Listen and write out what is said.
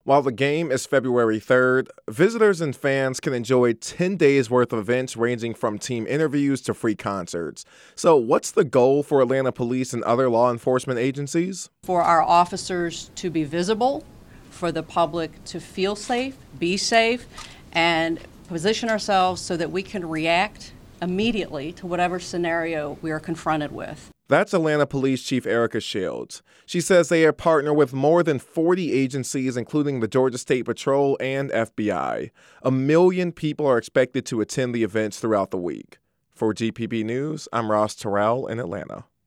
While the game is February 3rd, visitors and fans can enjoy 10 days worth of events ranging from team interviews to free concerts. So, what's the goal for Atlanta police and other law enforcement agencies? For our officers to be visible, for the public to feel safe, be safe, and position ourselves so that we can react immediately to whatever scenario we are confronted with. That's Atlanta Police Chief Erica Shields. She says they are partnered with more than 40 agencies, including the Georgia State Patrol and FBI. 1 million people are expected to attend the events throughout the week. For GPB News, I'm Ross Terrell in Atlanta.